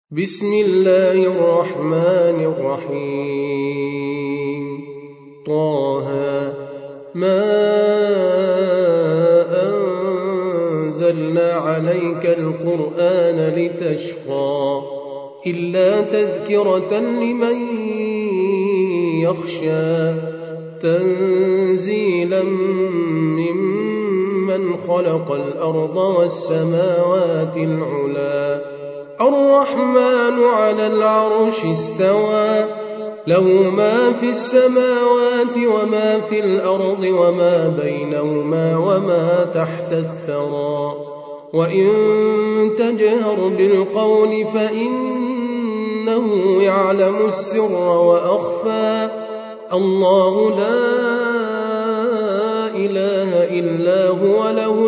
بسم الله الرحمن الرحيم طه ما أنزلنا عليك القرآن لتشقى إلا تذكرة لمن يخشى تنزيلا ممن خلق الأرض والسماوات العلى الرحمن على العرش استوى له ما في السماوات وما في الأرض وما بينهما وما تحت الثرى وإن تجهر بالقول فإنه يعلم السر وأخفى الله لا إله إلا هو له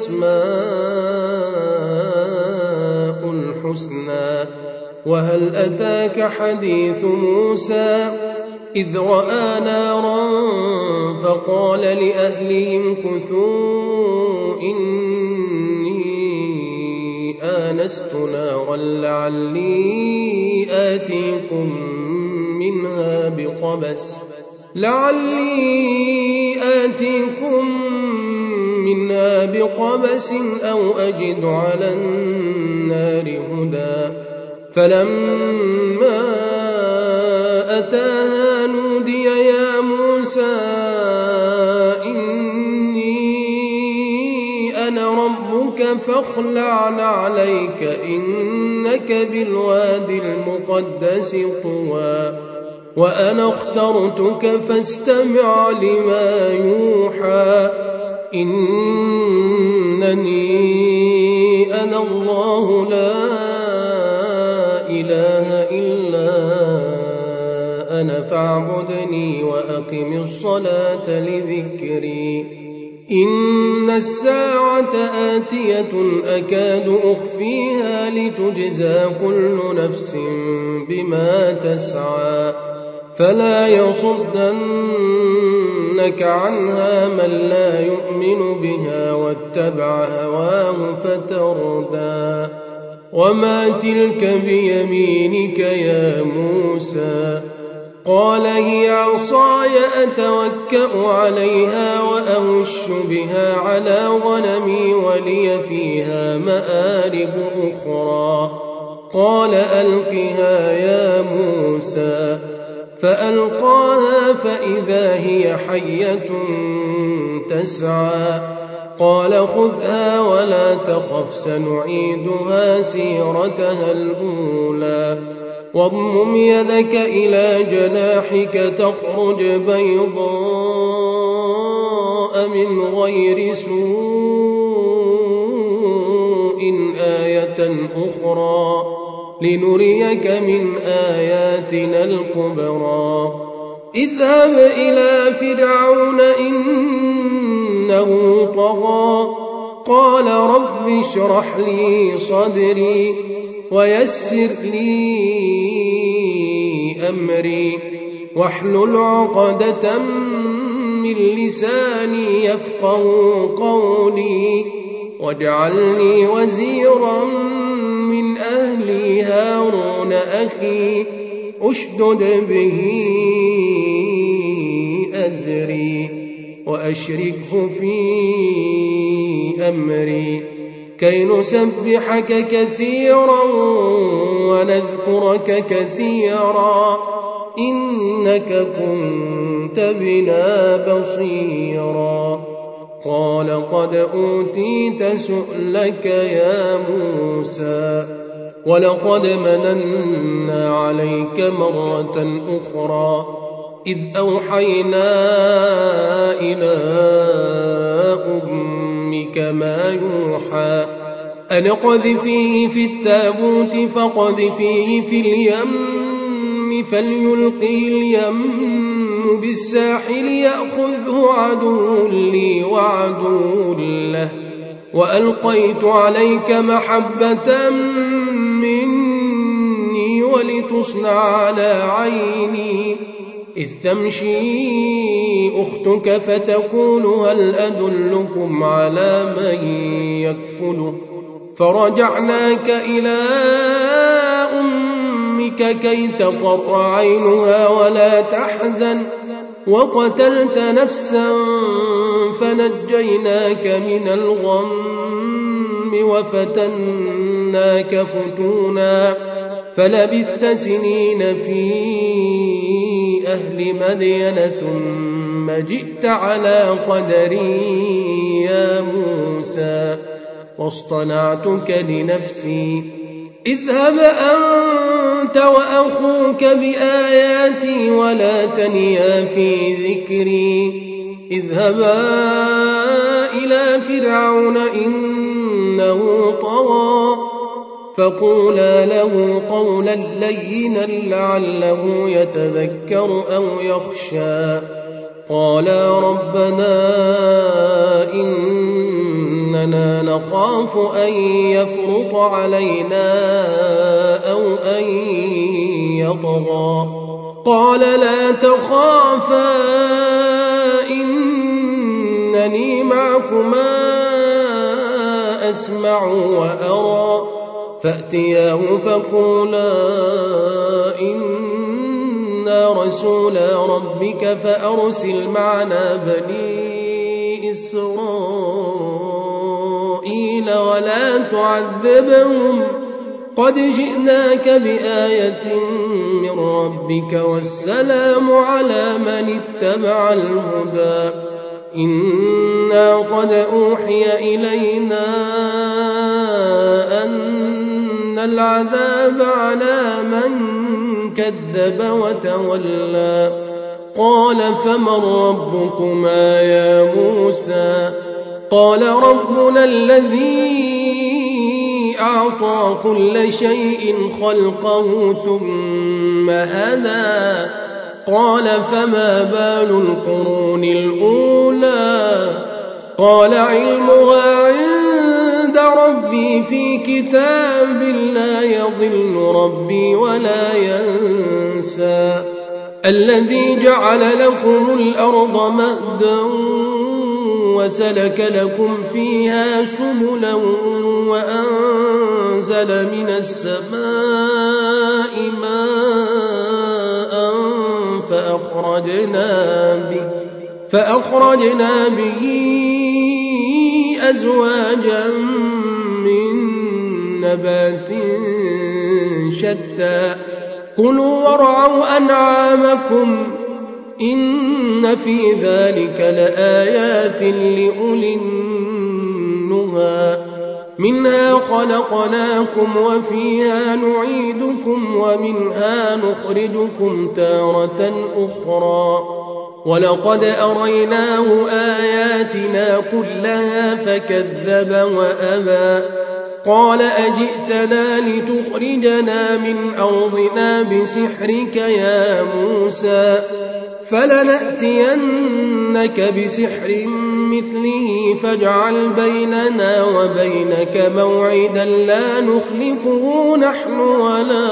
الأسماء الحسنى وهل أتاك حديث موسى إذ رأى نارا فقال لأهلهم كثوا إني آنست نارا لعلي آتيكم منها بقبس أو أجد على النار هدى فلما أتاها نودي يا موسى إني أنا ربك فاخلع عليك إنك بالوادي المقدس طوى وأنا اخترتك فاستمع لما يوحى إنني أنا الله لا إله إلا أنا فاعبدني وأقم الصلاة لذكري إن الساعة آتية أكاد أخفيها لتجزى كل نفس بما تسعى فلا يصدنك عنها من لا يؤمن بها واتبع هواه فتردى وما تلك بيمينك يا موسى قال هي عصاي أتوكأ عليها وأهش بها على غنمي ولي فيها مآرب أخرى قال ألقها يا موسى فألقاها فإذا هي حية تسعى قال خذها ولا تخف سنعيدها سيرتها الأولى واضمم يدك إلى جناحك تخرج بيضاء من غير سوء آية أخرى لنريك من آياتنا الكبرى اذهب إلى فرعون إنه طغى قال رب اشرح لي صدري ويسر لي أمري واحلل عقدة من لساني يفقه قولي واجعل لي وزيرا من أهلي هارون أخي أشدد به أزري وأشركه في أمري كي نسبحك كثيرا ونذكرك كثيرا إنك كنت بنا بصيرا قال قد أوتيت سؤلك يا موسى ولقد مننا عليك مرة أخرى إذ أوحينا إلى أمك ما يوحى أن اقذفيه في التابوت فاقذفيه في اليم فليلقي اليم بالساحل يأخذه عدو لي وعدو له وألقيت عليك محبة مني ولتصنع على عيني إذ تمشي أختك فتقول هل أدلكم على من يكفله فرجعناك إلى أمك ربك كي تقر عينها ولا تحزن وقتلت نفسا فنجيناك من الغم وفتناك فتونا فلبثت سنين في أهل مدين ثم جئت على قدري يا موسى واصطنعتك لنفسي اذهب أنت وأخوك بآياتي ولا تنيا في ذكري اذهبا إلى فرعون إنه طغى فقولا له قولا لينا لعله يتذكر أو يخشى قالا ربنا إننا نخاف أن يفرط علينا أو أن يطغى قال لا تخافا إنني معكما أسمع وأرى فأتياه فقولا إنا رسولا ربك فأرسل معنا بني إسرائيل ولا تعذبهم قد جئناك بآية من ربك والسلام على من اتبع الهدى إنا قد أوحي إلينا أن العذاب على من كذب وتولى قال فمن ربكما يا موسى قال ربنا الذي أعطى كل شيء خلقه ثم هدى قال فما بال القرون الأولى قال علمها عند ربي في كتاب لا يضل ربي ولا ينسى الذي جعل لكم الأرض مهدا وسلك لكم فيها سبلا وأنزل من السماء ماء فأخرجنا به أزواجا من نبات شتى كلوا وارعوا أنعامكم إن في ذلك لآيات لأولي النهى منها خلقناكم وفيها نعيدكم ومنها نخرجكم تارة أخرى ولقد أريناه آياتنا كلها فكذب وأبى قال أجئتنا لتخرجنا من أرضنا بسحرك يا موسى فلنأتينك بسحر مثله فاجعل بيننا وبينك موعدا لا نخلفه نحن ولا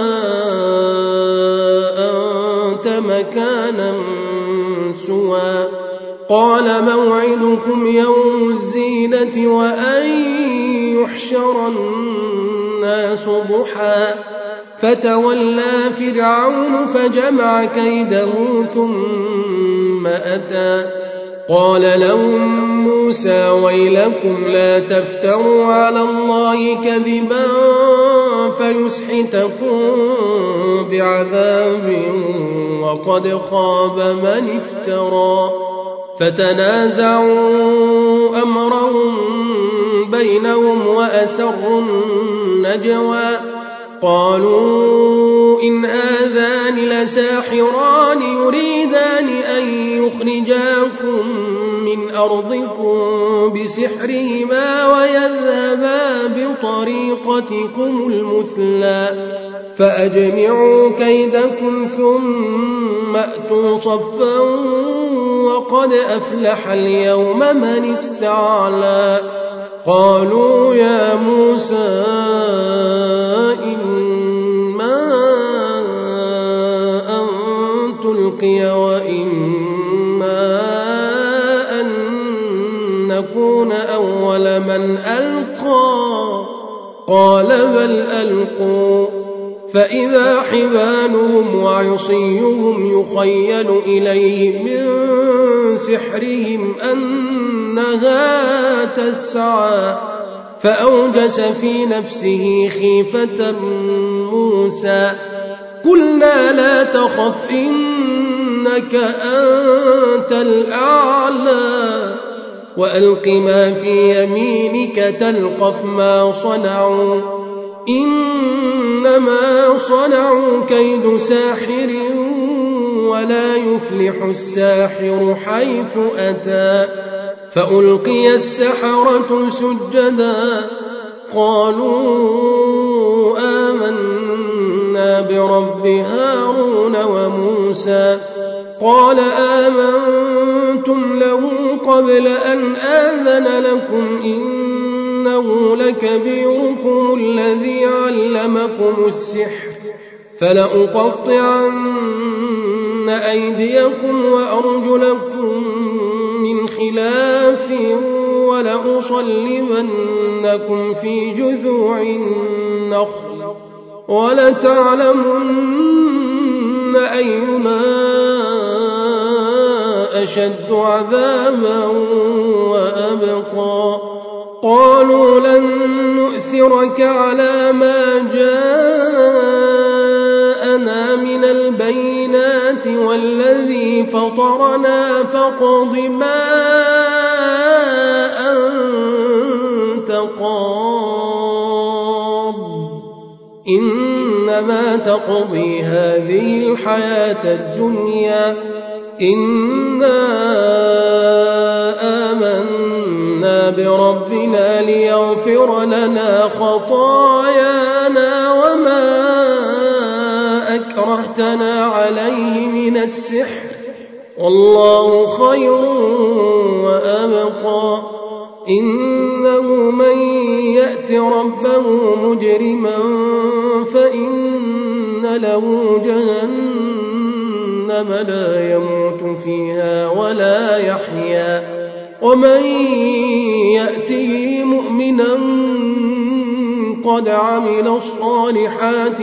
أنت مكانا سوى قال موعدكم يوم الزينة وأن يحشر الناس ضحى فتولى فرعون فجمع كيده ثم أتى قال لهم موسى ويلكم لا تفتروا على الله كذبا فيسحتكم بعذاب وقد خاب من افترى فتنازعوا أمرهم بينهم وأسروا النجوى قالوا إن هذان لساحران يريدان أن يخرجاكم من أرضكم بسحرهما ويذهبا بطريقتكم المثلى فأجمعوا كيدكم ثم أتوا صفا وقد أفلح اليوم من استعلى قالوا يا موسى إما أن تلقي وإما أن نكون أول من ألقى قال بل ألقوا فإذا حبالهم وعصيهم يخيل إليه من سحرهم أنها تسعى فأوجس في نفسه خيفة موسى قلنا لا تخف إنك أنت الأعلى وألق ما في يمينك تلقف ما صنعوا إنما صنعوا كيد ساحر ولا يفلح الساحر حيث أتى فألقي السحرة سجدا قالوا آمنا برب هارون وموسى قال آمنتم له قبل أن آذن لكم إنه لكبيركم الذي علمكم السحر فلأقطعن أيديكم وأرجلكم من خلاف ولأصلبنكم في جذوع النخل ولتعلمن أينا أشد عذابا وأبقى قالوا لن نؤثرك على ما جاءنا من البينات والذي فطرنا فاقض ما أنت قاض إنما تقضي هذه الحياة الدنيا إنا آمنا بربنا ليغفر لنا خطايانا وما أكرهتنا عليه من السحر والله خير وأبقى إنه من يأت ربه مجرما فإن له جهنم لا يموت فيها ولا يحيا ومن يأته مؤمنا قد عمل الصالحات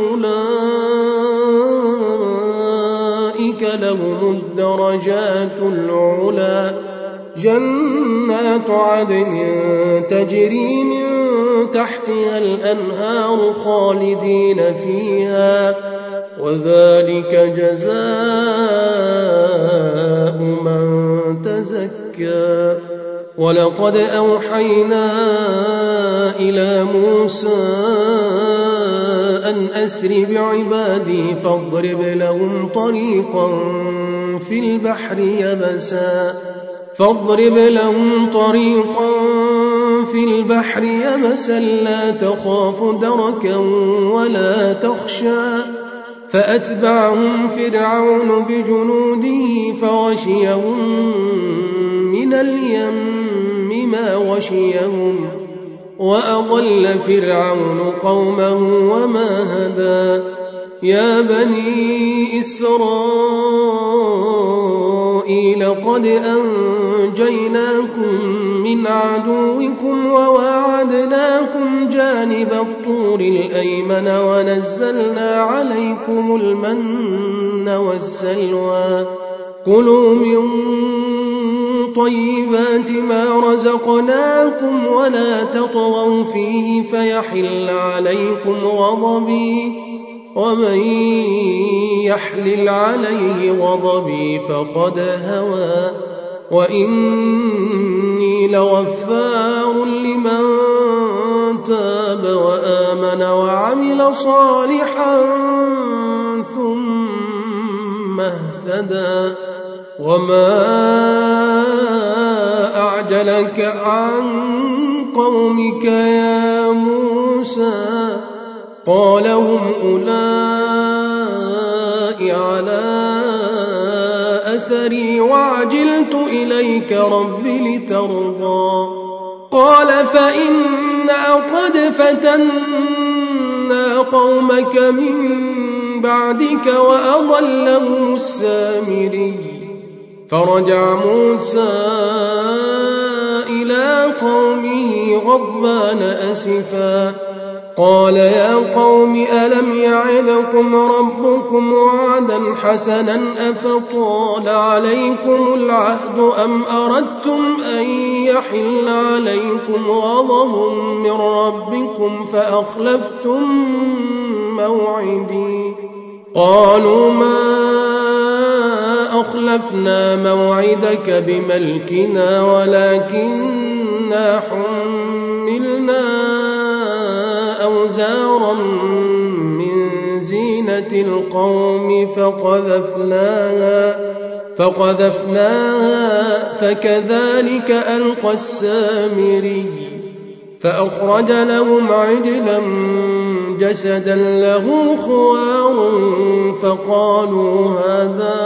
فأولئك لهم الدرجات العلى جنات عدن تجري من تحتها الأنهار خالدين فيها وذلك جزاء من تزكى ولقد أوحينا إلى موسى أن أسر بعبادي فاضرب لهم طريقا في البحر يبسا لا تخاف دركا ولا تخشى فأتبعهم فرعون بجنوده فغشيهم من اليم ما غشيهم وأضل فرعون قومه وما هدى يا بني إسرائيل قد أنجيناكم من عدوكم وواعدناكم جانب الطور الأيمن ونزلنا عليكم المن والسلوى كلوا من طيبات ما رزقناكم ولا تطغوا فيه فيحل عليكم غضبي ومن يحلل عليه غضبي فقد هوى وإني لغفار لمن تاب وآمن وعمل صالحا ثم اهتدى وما أعجلك عن قومك يا موسى قال هم أولئك على أثري وعجلت إليك رب لترضى قال فإنا قد فتنا قومك من بعدك وأضلهم السامري فرجع موسى إلى قومه غضبان أسفا قال يا قوم ألم يعظكم ربكم وعدا حسنا أفطال عليكم العهد أم أردتم أن يحل عليكم غضب من ربكم فأخلفتم موعدي قالوا ما أخلفنا موعدك بملكنا ولكننا حملنا أوزارا من زينة القوم فقذفناها فكذلك ألقى السامري فأخرج لهم عجلا جسدا له خوار فقالوا هذا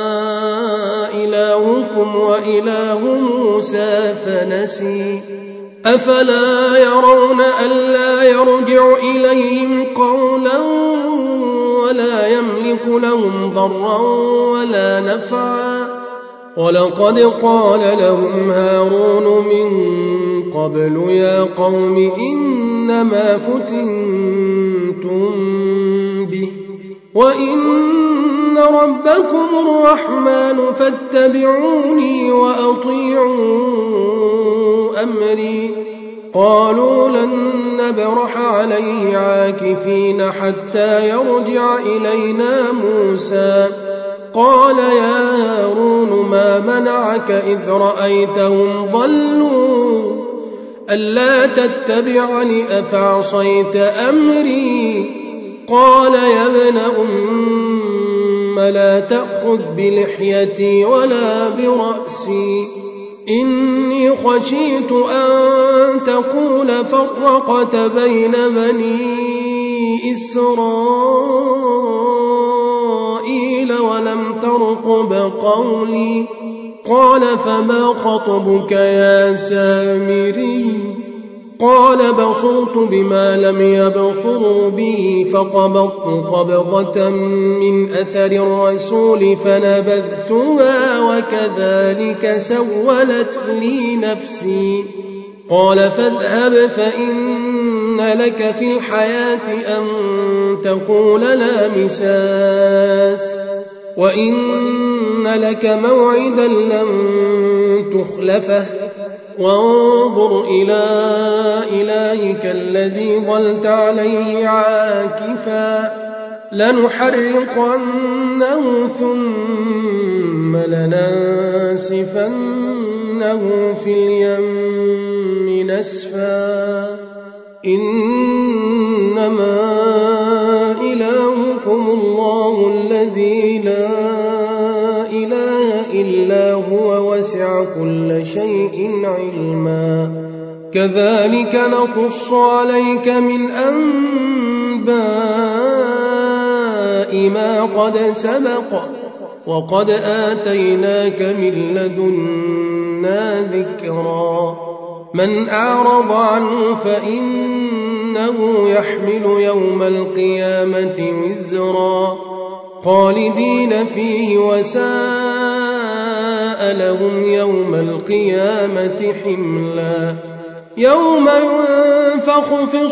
إلهكم وإله موسى فنسي أفلا يرون ألا يرجع إليهم قولا ولا يملك لهم ضرا ولا نفعا ولقد قال لهم هارون من قبل يا قوم إنما فتنتم به وإن ربكم الرحمن فاتبعوني وأطيعوا أمري قالوا لن نبرح عليه عاكفين حتى يرجع إلينا موسى قال يا هارون ما منعك إذ رأيتهم ضلوا ألا تتبعني أفعصيت أمري قال يا ابن أم لا تأخذ بلحيتي ولا برأسي إني خشيت أن تقول فرقت بين بني إسرائيل ولم ترقب قولي قال فما خطبك يا سامري قال بصرت بما لم يبصروا به فقبضت قبضة من أثر الرسول فنبذتها وكذلك سولت لي نفسي قال فاذهب فإن لك في الحياة أن تقول لا مساس وإن لك موعدا لن تخلفه وانظر إلى إلهك الذي ظلت عليه عاكفا لنحرقنه ثم لننسفنه في اليم نسفا إنما إلهكم الله الذي لا إله إلا هو وسع كل شيء علما كذلك نقص عليك من أنباء ما قد سبق وقد آتيناك من لدنا ذكرا من أعرض عنه فإنه يحمل يوم القيامة وزرا خالدين فيه وساء لهم يوم القيامة حملا يوم ينفخ في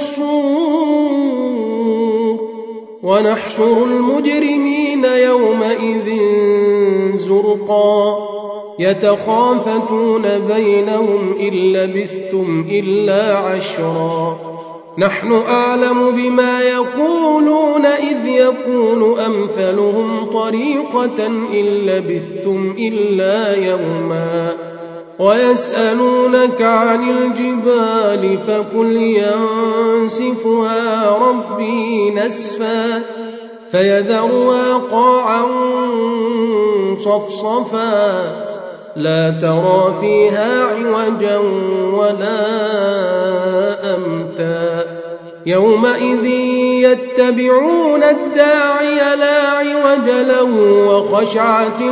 الصور ونحشر المجرمين يومئذ زرقا يتخافتون بينهم إن لبثتم إلا عشرا نحن أعلم بما يقولون إذ يقول أمثلهم طريقة إن لبثتم إلا يوما ويسألونك عن الجبال فقل ينسفها ربي نسفا فيذرها قاعا صفصفا لا ترى فيها عوجا ولا أمتا يومئذ يتبعون الداعي لا عوج له وخشعت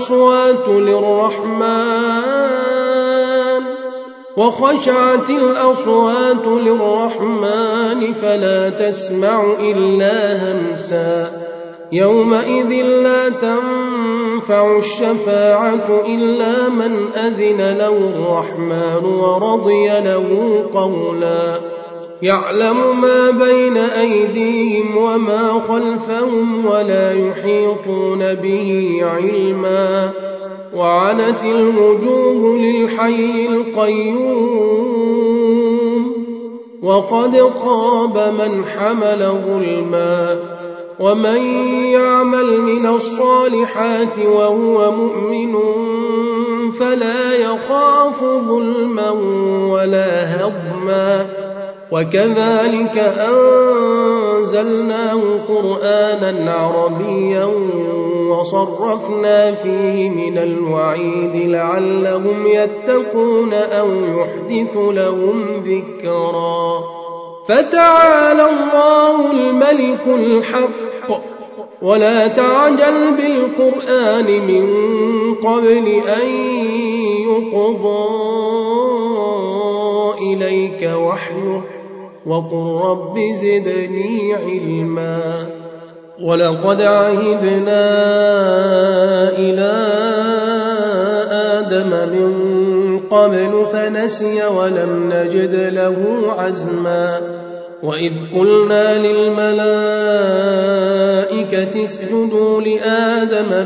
الأصوات للرحمن فلا تسمع إلا همسا يومئذ لا تنفع الشفاعة إلا من أذن له الرحمن ورضي له قولا يعلم ما بين أيديهم وما خلفهم ولا يحيطون به علما وعنت الوجوه للحي القيوم وقد خاب من حمل ظلما ومن يعمل من الصالحات وهو مؤمن فلا يخاف ظلما ولا هضما وكذلك أنزلناه قرآنا عربيا وصرفنا فيه من الوعيد لعلهم يتقون أو يحدث لهم ذكرا فتعالى الله الملك الحق ولا تعجل بالقرآن من قبل أن يقضى إليك وحيه وقل رب زدني علما ولقد عهدنا إلى آدم من قبل فنسي ولم نجد له عزما وإذ قلنا للملائكة اسجدوا لآدم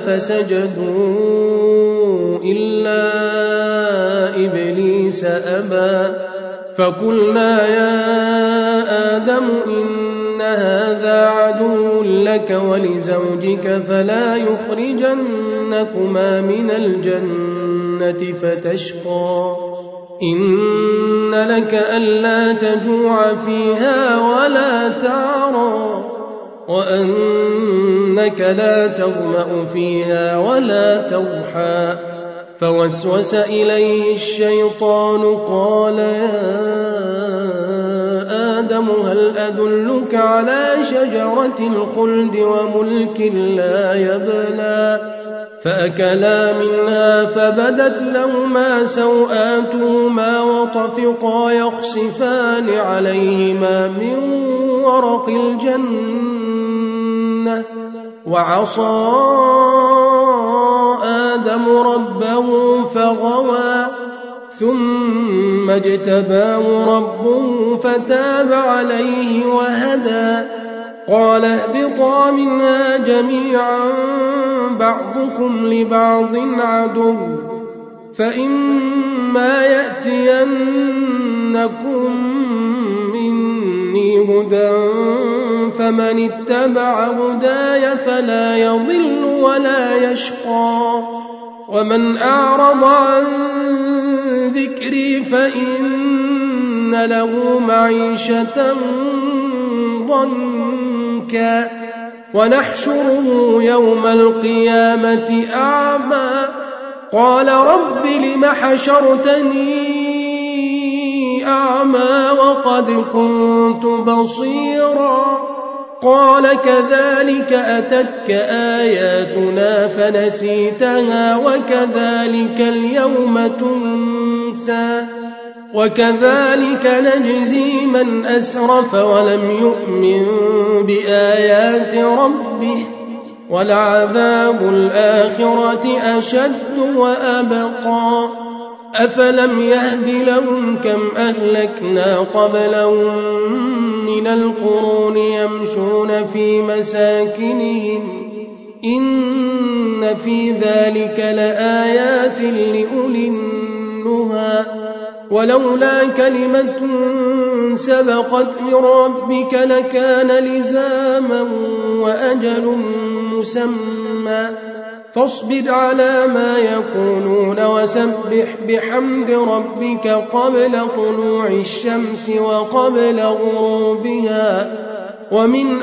فسجدوا إلا إبليس أبى فقلنا يا آدم إن هذا عدو لك ولزوجك فلا يخرجنكما من الجنة فتشقى إن لك ألا تجوع فيها ولا تعرى وأنك لا تظمأ فيها ولا تضحى فوسوس إليه الشيطان قال يا آدم هل أدلك على شجرة الخلد وملك لا يبلى فأكلا منها فبدت لهما سوآتهما وطفقا يخصفان عليهما من ورق الجنة وعصى آدم ربه فغوى ثم اجتباه ربه فتاب عليه وهدى قال اهبطا منها جميعا بعضكم لبعض عدو فإما يأتينكم مني هدى فمن اتبع هداي فلا يضل ولا يشقى ومن أعرض عن ذكري فإن له معيشة ضنكا ونحشره يوم القيامة أعمى قال رب لم حشرتني أعمى وقد كنت بصيرا قال كذلك أتتك آياتنا فنسيتها وكذلك اليوم تنسى وكذلك نجزي من أسرف ولم يؤمن بآيات ربه ولعذاب الآخرة أشد وأبقى أفلم يهد لهم كم أهلكنا قبلهم من القرون يمشون في مساكنهم إن في ذلك لآيات لأولي النهى ولولا كلمة سبقت من ربك لكان لزاما وأجل مسمى فاصبر على ما يقولون وسبح بحمد ربك قبل طلوع الشمس وقبل غروبها ومن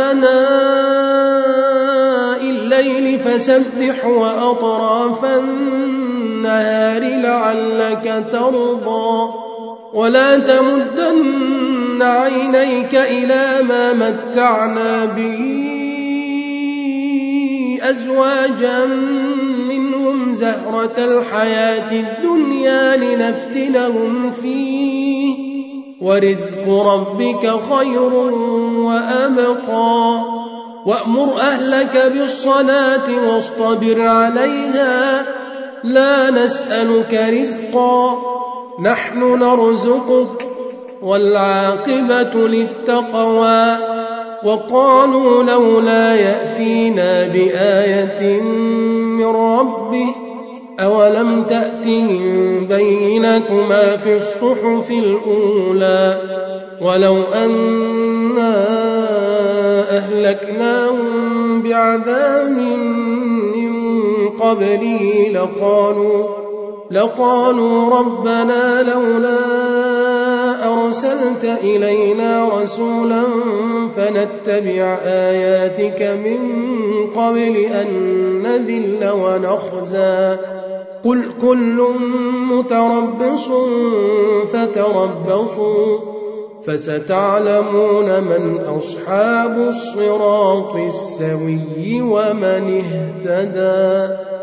آناء الليل فسبح وأطراف النهار لعلك ترضى ولا تمدن عينيك إلى ما متعنا به أزواجا منهم زهرة الحياة الدنيا لنفتنهم فيه ورزق ربك خير وأبقى وأمر أهلك بالصلاة واصطبر عليها لا نسألك رزقا نحن نرزقك والعاقبة للتقوى وقالوا لولا يأتينا بآية من ربه أولم تأتهم بينة ما في الصحف الأولى ولو أنا أهلكناهم بعذاب من قبله لقالوا ربنا لولا أرسلت إلينا رسولا فنتبع آياتك من قبل أن نذل ونخزى قل كل متربص فتربصوا فستعلمون من أصحاب الصراط السوي ومن اهتدى.